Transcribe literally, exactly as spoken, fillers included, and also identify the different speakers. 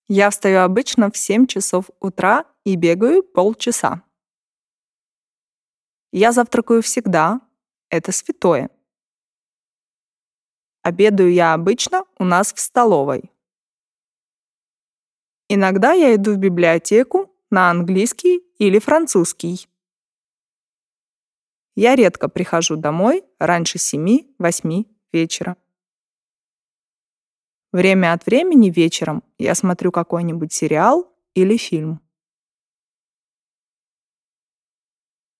Speaker 1: Я встаю обычно в семь часов утра и бегаю полчаса. Я завтракаю всегда. Это святое. Обедаю я обычно у нас в столовой. Иногда я иду в библиотеку на английский или французский. Я редко прихожу домой раньше семи-восьми вечера. Время от времени вечером я смотрю какой-нибудь сериал или фильм.